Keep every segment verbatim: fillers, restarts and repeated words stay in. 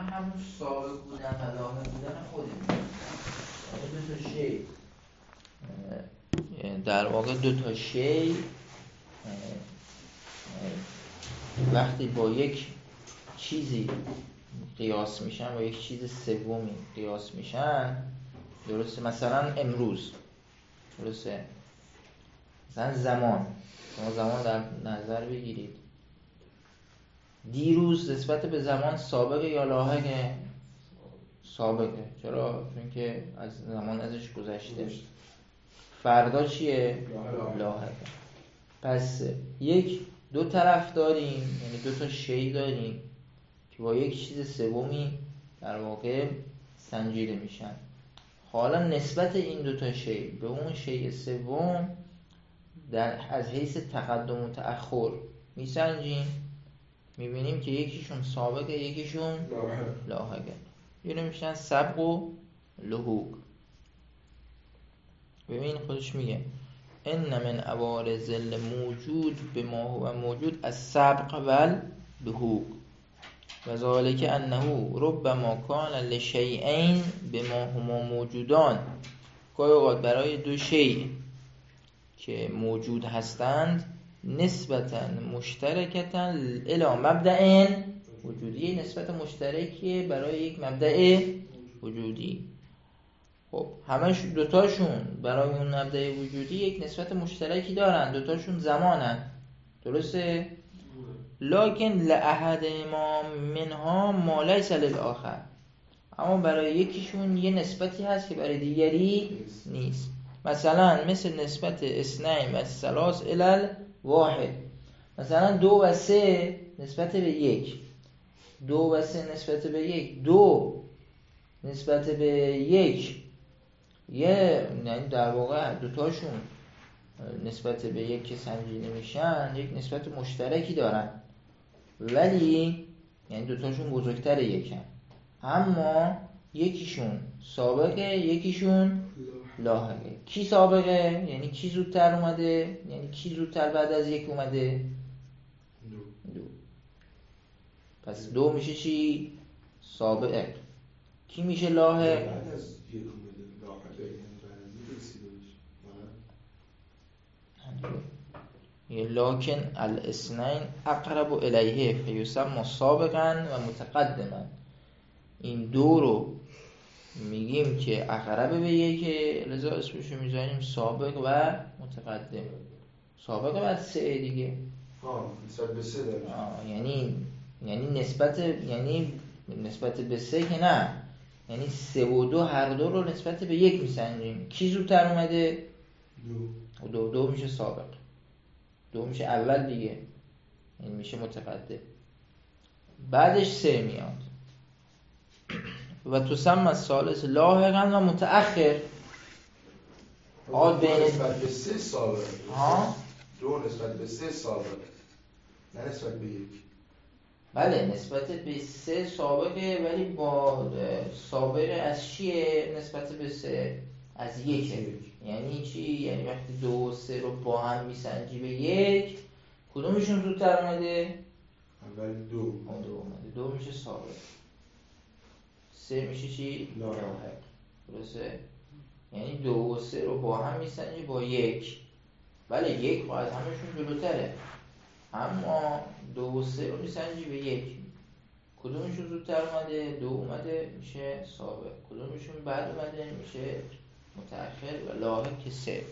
همون سابق بودن و لاحق بودن خودمون. دو تا شی در واقع دو تا شی وقتی با یک چیزی قیاس میشن و یک چیز سومی قیاس میشن، درسته؟ مثلا امروز، درسته؟ مثلا زمان، شما زمان در نظر بگیرید، دیروز نسبت به زمان سابقه یا لاحقه؟ سابقه. چرا؟ چون که از زمان ازش گذشته. فردا چیه؟ لاحقه. پس یک دو طرف داریم، یعنی دو تا شی داریم که با یک چیز سومی در واقع سنجیده میشن. حالا نسبت این دو تا شی به اون شی سوم در از حیث تقدم و تأخر میسنجیم، میبینیم که یکیشون سابقه یکیشون لاحقه. اینو میشن سبق و لحوق. ببین خودش میگه ان من عوارض الموجود بما هو موجود السبق واللحوق و ذلك انه ربما کان لشیئین بما هما موجودان. گاهی اوقات برای دو شیء که موجود هستند نسبتاً مشترکتاً الی مبدأ وجودی، نسبت مشترکیه برای یک مبدأ وجودی. خب همش دوتاشون برای اون مبدأ وجودی یک نسبت مشترکی دارن، دوتاشون زمانن، درسته؟ لکن لأحدهما منها ما لیس للآخر، اما برای یکیشون یه نسبتی هست که برای دیگری نیست. مثلا مثل نسبت اثنین و ثلاث الی واحد، مثلا دو و سه نسبت به یک، دو و سه نسبت به یک، دو نسبت به یک، یه یعنی در واقع دوتاشون نسبت به یک که سنجیده میشن یک نسبت مشترکی دارن، ولی یعنی دوتاشون بزرگتر یکن، اما یکیشون سابقه یکیشون لاحقه. کی سابقه؟ یعنی کی زودتر اومده؟ یعنی کی زودتر بعد از یک اومده؟ دو. دو. پس دو میشه چی؟ سابقه. کی میشه لاحق؟ بعد از یک اومده لاحقه، یعنی بعد از یک رسیده بشه. لکن الاثنین اقرب الیه فیسمى سابقا و متقدما. این دو رو میگیم که اقرب به یکه، لذا اسمشو میذاریم سابق و متقدم. سابق بعد سه دیگه. ها نسبت به سه داره. یعنی یعنی نسبت یعنی نسبت به سه که نه، یعنی سه و دو هر دو رو نسبت به یک میسنجیم. کی زودتر اومده؟ دو. دو دو میشه سابق، دو میشه اول دیگه، این میشه متقدم، بعدش سه میاد. و تسمى الثالث لاحقا و متأخر. آد بین نسبت به سه سابق. ها؟ دو نسبت به سه سابق، نه نسبت به یک. بله نسبت به سه سابقه، ولی با سابقه از چیه نسبت به سه؟ از یکه. یعنی چی؟ یعنی وقتی دو و سه رو با هم میسنجی به یک، کدومشون زودتر اومده؟ اول دو. اون دو اومده، دو میشه سابق، سه میشه چی؟ لاحق. درسته؟ یعنی دو و سه رو با هم میسنجی با یک، بله یک خواهد همشون جلوتره، اما دو و سه رو میسنجی به یک، کدومشون زودتر اومده؟ دو اومده میشه سابق، کدومشون بعد اومده میشه متأخر و لاحق که سه.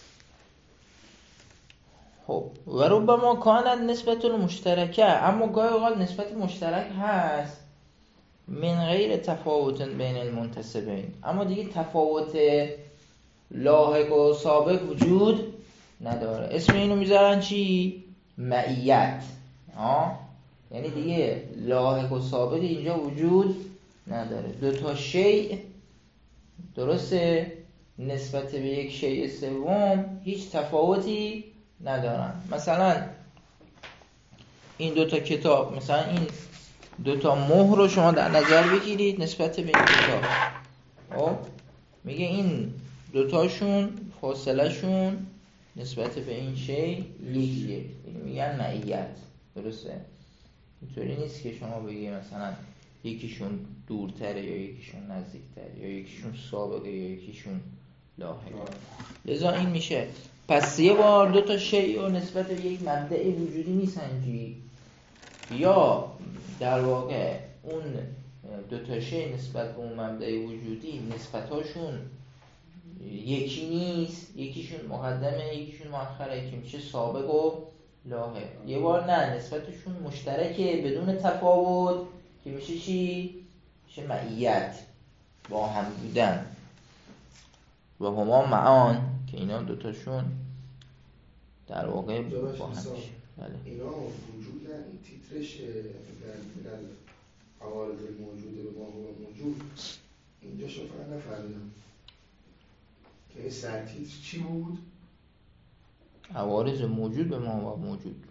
خب و ربما کانت نسبت المشترکه، اما گاهی اوقات نسبت مشترک هست من غیر تفاوت بین المنتسبین، اما دیگه تفاوت لاحق و سابق وجود نداره. اسم اینو میذارن چی؟ معیت. آه؟ یعنی دیگه لاحق و سابق اینجا وجود نداره. دو تا شیء، درسته، نسبت به یک شیء سوم هیچ تفاوتی ندارن. مثلا این دو تا کتاب، مثلا این دو تا مهر رو شما در نظر بگیرید نسبت به این کتاب. خب میگه این دو تاشون فاصله شون نسبت به این شی یکیه، این میگن معیت، درسته؟ اینطوری نیست که شما بگی مثلا یکیشون دورتره یا یکیشون نزدیکتره یا یکیشون سابقه یا یکیشون لاحقه. لذا این میشه پس یه بار دو تا شیء رو نسبت به یک مبدأ وجودی میسنجی، یا در واقع اون دو تا شیء نسبت به اون مبدأ وجودی نسبتاشون یکی نیست، یکیشون مقدمه یکیشون مؤخره که میشه سابق و لاحق. یه بار نه نسبتشون مشترکه بدون تفاوت که میشه چی؟ میشه معیت، با هم بودن. و هما معان که اینا دوتاشون در واقع با هم میشه. بله. اینا وجودن، این تیترش در عوارض موجود به ما هو موجود اینجا شو فقط نفهمیدم که این سرتیتر چی بود؟ عوارض موجود به ما هو موجود،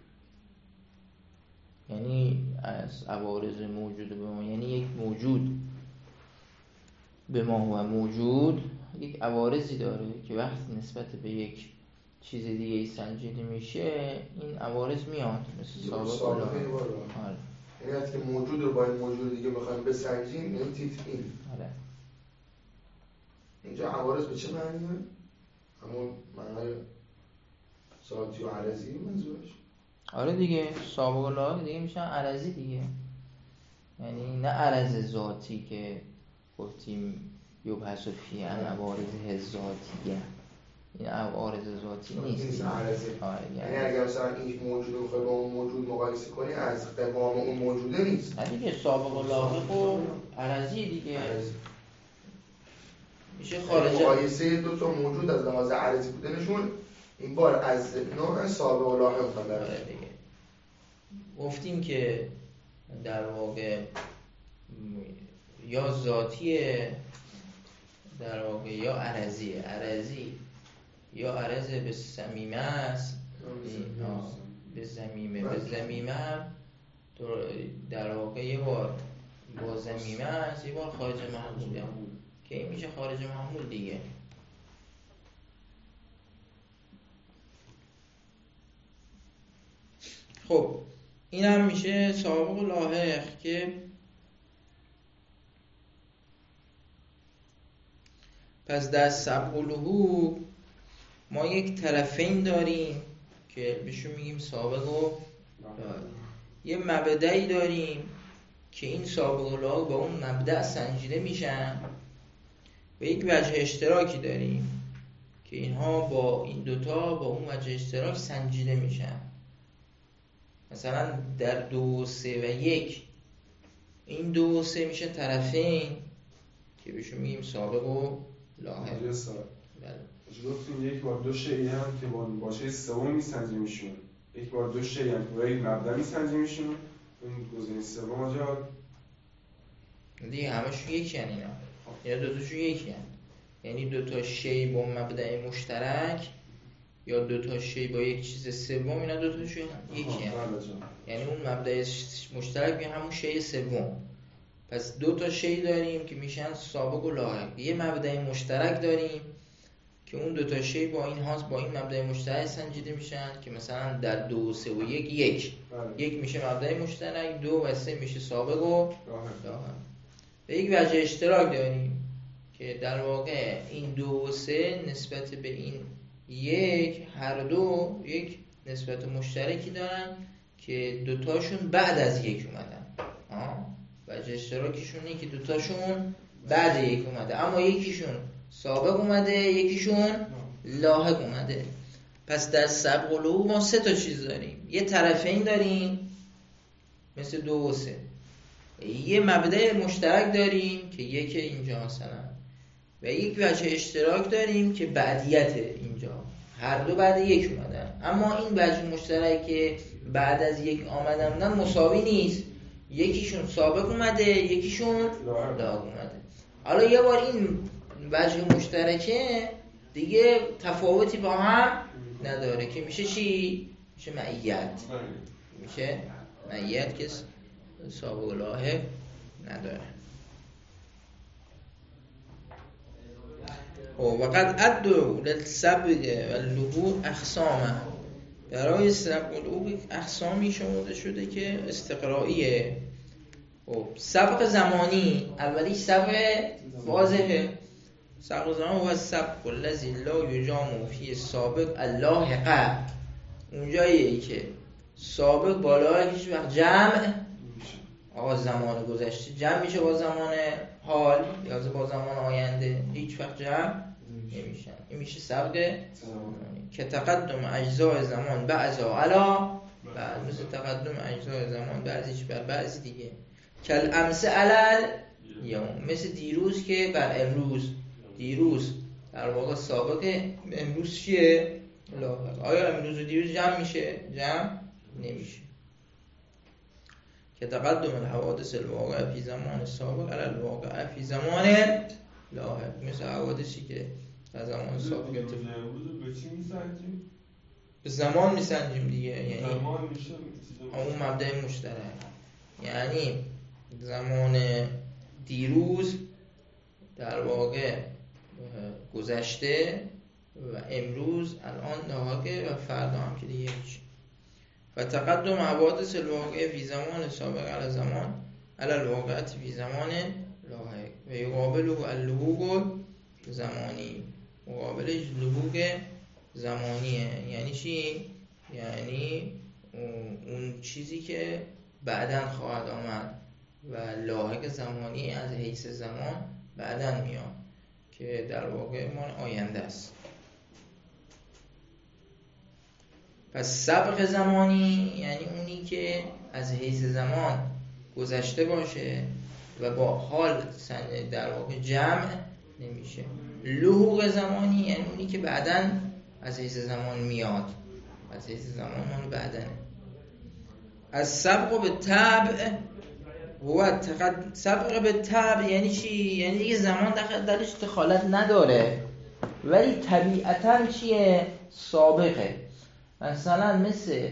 یعنی از عوارض موجود به ما، یعنی یک موجود به ما هو موجود یک عوارضی داره که وقتی نسبت به یک چیز دیگه ای سنجیده میشه این عوارض میاد مثل سابق و لاحق. آره. یعنی وقتی که موجود رو با این موجود دیگه بخوایم بسنجیم این تیتر این. آره. اینجا عوارض به چه معنیه؟ همون معنای ذاتی و عرضی منظورش؟ آره دیگه، سابق و لاحق دیگه میشن عرضی دیگه، یعنی نه عرض ذاتی که گفتیم یبحث فی عن عوارض ذاتیه، این عوارض ذاتی نیست. یعنی اگر مثلا این موجود رو بخوای با اون موجود مقایسه کنی از قوام اون موجوده نیست. نه دیگه، سابق و لاحق و عرضی دیگه عرضی. میشه خارج مقایسه دو تا موجود از لحاظ عرضی بودنشون این بار از نوع سابق و لاحق خواندن دیگه. گفتیم که در واقع یا ذاتیه در واقع یا عرضیه. عرضی یا عرض به صمیمه است، به زمیمه به زمیمه در واقع یه بار با زمیمه است، یه بار خارج محموله که این میشه خارج محمول دیگه. خب این هم میشه سابق و لاحق که پس در سبق و لحوق ما یک طرفین داریم که بهشون میگیم سابق و لاحق. یه مبدأی داریم که این سابق و لاحق با اون مبدأ سنجیده میشن و یک وجه اشتراکی داریم که اینها با این دوتا با اون وجه اشتراک سنجیده میشن. مثلا در دو و سه و یک این دو و سه میشه طرفین که بهشون میگیم سابق و لاحق. بله. گفتیم یک بار دو شیء هم که با باشه سوم میسنجیمشون، یک بار دو شیء هم که با یک مبدا میسنجیمشون، اون گزینه سوم آجا دیگه همشون یکی هن اینا، یا دو تاشون یکی هن. یعنی دو تا شیء با مبدأ مشترک یا دو تا شیء با یک چیز سوم، اینا دو تاشون یکی هن. یعنی اون مبدأ مشترک به همون شیء سوم. پس دو تا شیء داریم که میشن سابق و لاحق. یه مبدأ مشترک داریم که اون دو تا شیء با این هاست با این مبدأ مشترک سنجیده میشن که مثلا در دو و سه و یک یک بله. یک میشه مبدأ مشترک، دو و سه میشه سابق و لاحق. و یک وجه اشتراک داریم که در واقع این دو و سه نسبت به این یک هر دو یک نسبت مشترکی دارن که دوتاشون بعد از یک اومدن. آه. وجه اشتراکیشون اینه که دوتاشون بعد یک اومده، اما یکیشون سابق اومده یکیشون لاحق اومده. پس در سبق و لحوق ما سه تا چیز داریم. یه طرفین داریم مثل دو و سه، یه مبدأ مشترک داریم که یک اینجا مثلا، و یک وجه اشتراک داریم که بعدیت اینجا هر دو بعد یک اومدن. اما این وجه مشترک که بعد از یک آمدن مساوی نیست، یکیشون سابق اومده یکیشون لاحق اومده. حالا یه بار این وجه مشترکه دیگه تفاوتی با هم نداره که میشه چی؟ میشه معیت. میشه معیت که سابق و لاحق نداره. و قد عدوا للسبق واللحوق اقساما. برای سبق و لحوق اقسامی شمرده شده که استقرائیه خب سبق زمانی اولی سبق واضحه. سبق زمان هو السبق الذی لا یجام فی سابق اللاحق، اونجاییه که سابق بالای هیچ وقت جمع آقا زمان گذشته جمع میشه با زمان حال یا با زمان آینده، هیچ وقت جمع نمیشن. این میشه سبق زمانی که تقدم اجزای زمان بعضا علا بعد، مثل تقدم اجزای زمان بعضیش بر بعضی دیگه. کل امس علل یوم، مثل دیروز که بر امروز. دیروز در واقع سابق امروز چیه؟ لاحق. آیا امروز و دیروز جمع میشه؟ جمع نمیشه. که تقدم الحوادث الواقع فی زمان سابق علی الواقع فی زمان لاحق، مثل حوادثی که در زمان سابق اتفاق. به چی میسنجیم؟ به زمان میسنجیم دیگه، یعنی زمان میشه اون مبدأ مشترک، یعنی زمان دیروز در واقع گذشته و امروز الان لاحقه و فردا هم که دیگه میشه. و تقدم حوادث الواقع فی زمان سابق علی زمان علی الواقع فی زمان لاحق و یقابله اللحوق زمانی، مقابلش لحوق زمانیه. یعنی چی؟ یعنی اون چیزی که بعداً خواهد آمد و لاحق زمانی از حیث زمان بعداً میاد که در واقع ما آینده است. پس سبق زمانی یعنی اونی که از حیث زمان گذشته باشه و با حال در واقع جمع نمیشه. لحوق زمانی یعنی اونی که بعداً از حیث زمان میاد، از حیث زمان اون بعداً. از سبق به تبع هو تقد... سبق به تبع یعنی چی؟ یعنی دیگه زمان داخل درش دخالت نداره ولی طبیعتاً چیه؟ سابقه. مثلا مثل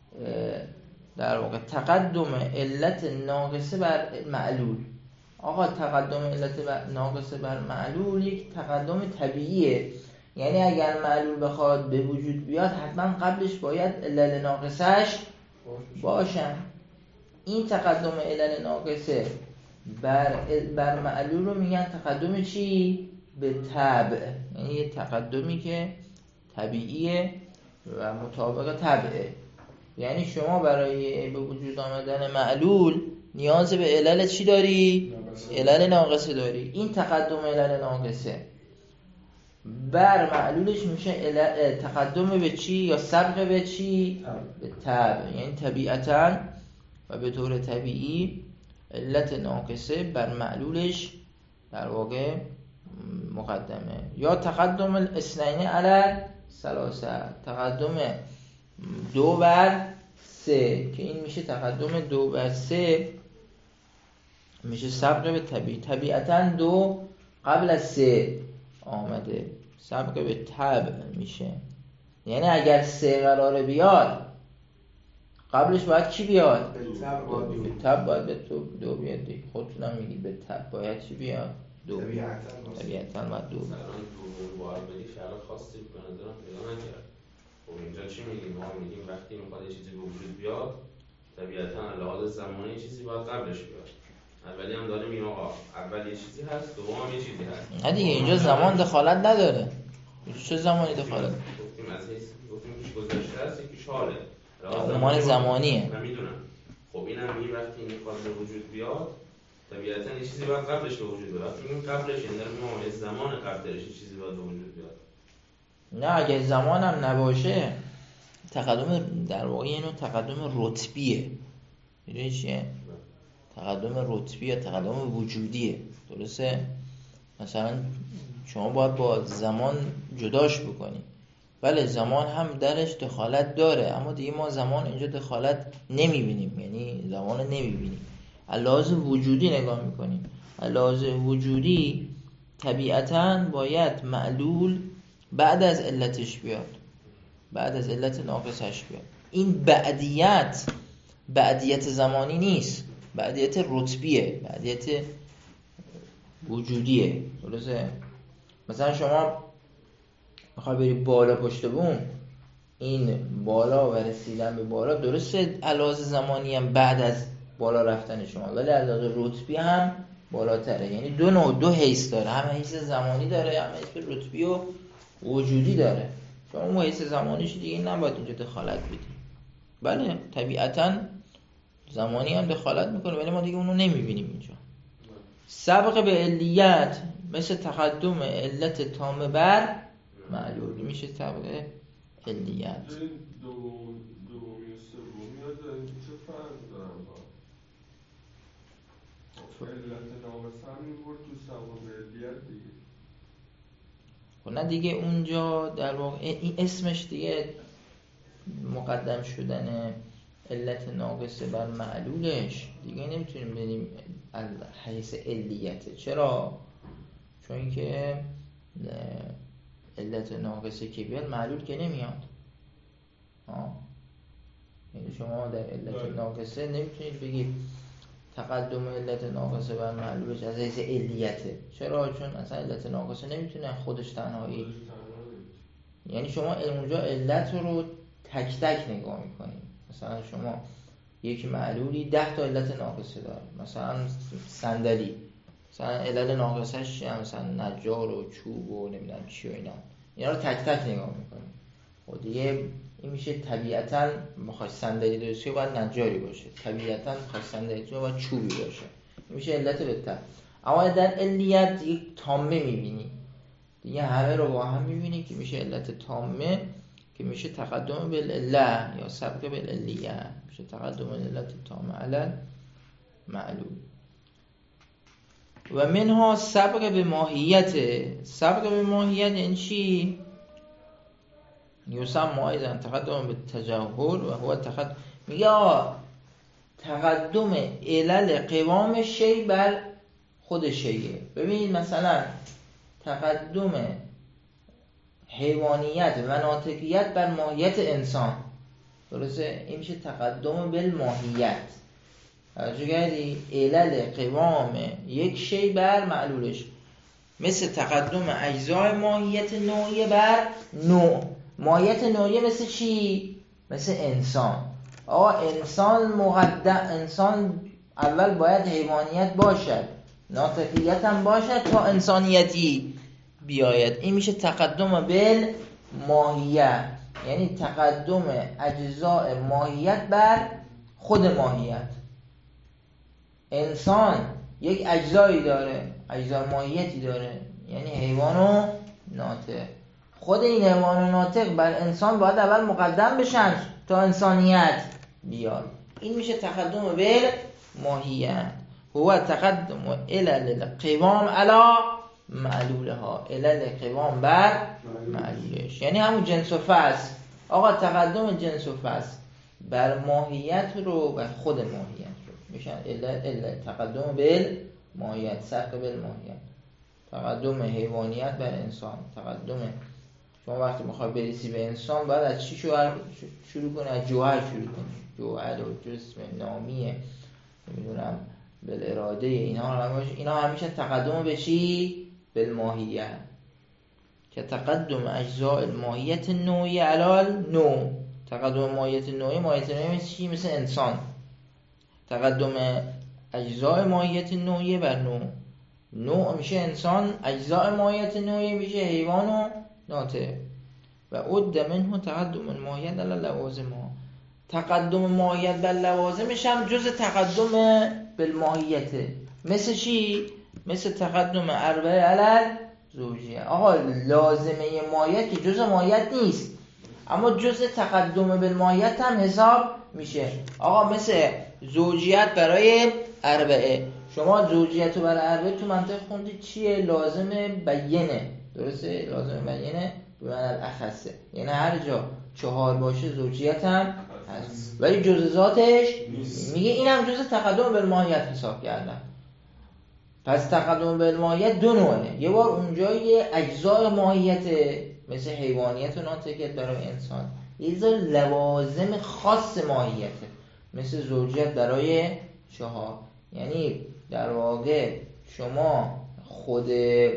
در واقع تقدم علت ناقصه بر معلول. آقا تقدم علت ناقصه بر معلول یک تقدم طبیعیه، یعنی اگر معلول بخواد به وجود بیاد حتما قبلش باید علل ناقصهش باشن. این تقدم علل ناقصه بر, بر معلول رو میگن تقدم چی؟ به تبع، یعنی یه تقدمی که طبیعیه و مطابق طبعه. یعنی شما برای به وجود آمدن معلول نیاز به علل چی داری؟ علل ناقصه داری. این تقدم علل ناقصه بر معلولش میشه تقدم به چی یا سبق به چی؟ به طبع. یعنی طبیعتاً و به طور طبیعی علت ناقصه بر معلولش در واقع مقدمه. یا تقدم الاثنین علی ثلاثه، تقدم دو بر سه که این میشه تقدم دو بر سه میشه سبق به طبیعی. طبیعتاً دو قبل از سه آمده، سبق به طبع میشه. یعنی اگر سه قراره بیاد قبلش باید کی بیاد؟ به طبع باید به تو دو بیاد. خودتونم میگید به طبع باید چی بیاد؟ دو. طبیعتاً باید دو. مثلا دو باید بدی فرق خاصی به نظرم پیدا نکرد. خب اینجا چی میگیم؟ ما میگیم وقتی میخواد یه چیزی به وجود بیاد طبیعتاً لحاظ زمانی یه چیزی باید قبلش بیاد. اولی هم داره میگه آقا اول یه چیزی هست، دوم هم یه چیزی هست. نه دیگه اینجا زمان دخالت نداره. چه زمانی دخالت؟ گفتیم از حیث گفتیم یکیش گذشته است یکیش حاله. زمان زمانیه. من میدونم. خب اینم میگه وقتی این میخواد به وجود بیاد طبیعتاً یه چیزی باید قبلش به وجود بیاد. وقتی این قبلش یعنی ما زمان قبلش یه چیزی باید به وجود بیاد. نه اگه زمانم نباشه تقدم در واقع اینو تقدم رتبیه. میدونی چیه؟ تقدم رتبیه، تقدم وجودیه. درسته؟ مثلا شما باید با زمان جداش بکنی. بله زمان هم درش دخالت داره اما دیگه ما زمان اینجا دخالت نمیبینیم، یعنی زمان نمیبینیم. لحاظ وجودی نگاه میکنیم. لحاظ وجودی طبیعتاً باید معلول بعد از علتش بیاد، بعد از علت ناقصش بیاد. این بعدیت بعدیت زمانی نیست، بعدیت رتبیه، بعدیت وجودیه. درسته؟ مثلا شما میخوای بری بالا پشت بوم، این بالا و رسیدن به بالا درسته علاوه زمانی هم بعد از بالا رفتن شما، ولی از لحاظ رتبی هم بالاتره. یعنی دو نوع، دو حیث داره، هم حیث زمانی داره، هم حیث رتبی و وجودی داره. شما اون حیث زمانیش دیگه نباید اینجا دخالت بدی. بله طبیعتاً زمانی هم دخالت میکنه، ولی ما دیگه اونو نمیبینیم اینجا. سبق به علیت مثل تقدم علت تام بر معلول میشه سبق علیت. دو دومی و سومی ها داریم چه فرق دارن با علت ناقصه هم میبورد تو سبق به علیت دیگه. خب نه دیگه اونجا در واقع این اسمش دیگه مقدم شدن علت ناقصه بر معلولش دیگه نمیتونیم بگیم حیث علیته. چرا؟ چون که علت ناقصه که بیاد معلول که نمیاد. ها یعنی شما در علت ناقصه نمیتونید بگید تقدم علت ناقصه بر معلولش از حیث علیته. چرا؟ چون اصلا علت ناقصه نمیتونه خودش تنهایی، یعنی شما اونجا علت رو تک تک نگاه میکنید. مثلا شما یک معلولی ده تا علت ناقصه داره، مثلا صندلی، مثلا علت ناقصهش مثلا نجار و چوب و نمیدونم چی و اینا، اینا رو تک تک نگاه میکنید. خب دیگه این میشه طبیعتاً بخواد صندلی درست شه باید نجاری باشه، طبیعتاً بخواد صندلی درست شه باید چوبی باشه. این میشه علت بهتر. اما در علیت یک تامه میبینی دیگه، همه رو با هم میبینی که میشه علت تامه که میشه تقدم بالعله یا سبق بالعلیه، میشه تقدم علت تامه علی معلول. و منها سبق به ماهیت. سبق به ماهیت یعنی چی؟ یوسم مایزن تقدم به تجاهل و هو تقدم، میگه تقدم علل قوام شی بر خود شیه. ببینید مثلا تقدم حیوانیت و ناطقیت بر ماهیت انسان، درسته؟ این میشه تقدم بالماهیت. توجه کردی؟ علل قوام یک شی بر معلولش، مثل تقدم اجزای ماهیت نوعی بر نوع. ماهیت نوعی مثل چی؟ مثل انسان. آقا انسان مقدم، انسان اول باید حیوانیت باشد، ناطقیت هم باشد تا انسانیتی بیاید. این میشه تقدم بالماهیت، یعنی تقدم اجزای ماهیت بر خود ماهیت. انسان یک اجزایی داره، اجزای ماهیتی داره، یعنی حیوان و ناطق. خود این حیوان و ناطق بر انسان باید اول مقدم بشن تا انسانیت بیاد. این میشه تقدم بالماهیت. هو تقدم علل قوام علی معلولها، علل قوام بر معلولش، یعنی همون جنس و فصل. آقا تقدم جنس و فصل بر ماهیت رو بر خود ماهیت رو میشن علل علل تقدم بالماهیت، سبق بالماهیت. تقدم حیوانیت بر انسان، تقدم شما وقتی میخوای برسی به انسان باید از چی شروع کنی؟ از جوهر شروع کنی. جوهر و جسم نامیه، نمیدونم بالاراده، اینا همیشه اینا همیشه تقدم به چی؟ بالماهیت. که تقدم اجزاء الماهیت نوعی علی نوع. تقدم ماهیت نوعی، ماهیت نوعی مثل چی؟ مثل انسان. تقدم اجزاء ماهیت نوعی بر نوع. نوع میشه انسان، اجزاء ماهیت نوعی میشه حیوان و ناطق. و عد منه تقدم الماهیت علی لوازمها. تقدم ماهیت بر لوازمش هم جز تقدم بالماهیته. مثل چی؟ مثل تقدم اربعه علی زوجیه. آقا لازمه ماهیت که جز ماهیت نیست، اما جز تقدم بالماهیت هم حساب میشه. آقا مثل زوجیت برای اربعه، شما زوجیت رو برای اربعه تو منطق خوندید چیه؟ لازم بیینه، درسته؟ لازم بیینه به معنی الاخصه، یعنی هر جا چهار باشه زوجیت هم هست، ولی جز ذاتش میگه اینم جز تقدم بالماهیت حساب کردن. پس تقدم بالماهیت دو نوعه. یه بار اونجا یه اجزای ماهیت مثل حیوانیت و ناطقیت برای انسان، یه ذره لوازم خاص ماهیته مثل زوجیت برای چهار. یعنی در واقع شما خود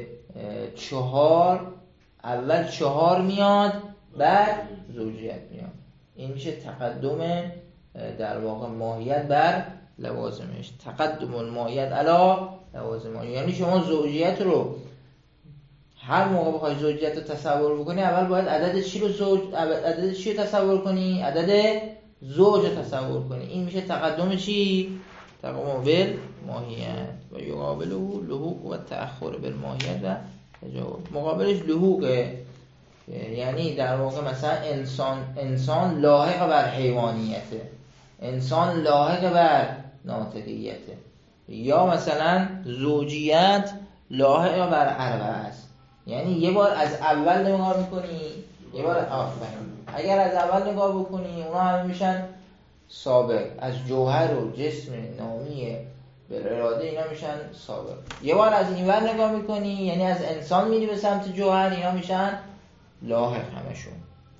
چهار، اول چهار میاد بعد زوجیت میاد. این میشه تقدم در واقع ماهیت بر لوازمش. تقدم المایت علا لوازم، یعنی شما زوجیت رو هر موقع بخوای زوجیت رو تصور بکنی اول باید عدد چی رو زوج عدد چی رو تصور کنی؟ عدد زوج رو تصور کنی. این میشه تقدم چی؟ تقدم بالماهیت. و یقابله لحوق و تأخر بالماهیت و تجاوز. مقابلش لحوقه، یعنی در واقع مثلا انسان انسان لاحق بر حیوانیته، انسان لاحق بر ناطقیته، یا مثلا زوجیت لاحق بر عربه است. یعنی یه بار از اول نگاه میکنی، یه بار آفرین. اگر از اول نگاه بکنی اونا همه میشن سابق، از جوهر و جسم نامی به اراده اینا میشن سابق. یه بار از این ور نگاه میکنی، یعنی از انسان میری به سمت جوهر، اینا میشن لاحق همشون.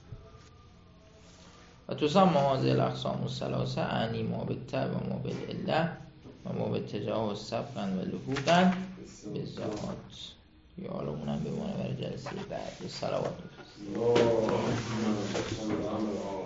و تسمى هذه الاقسام الثلاثه اعنی ما بالتبع و ما بالعله و ما بالتجاوز سبقا و لحوقا بالذات. یا حالا اونم بمونه برای جلسه بعد. صلوات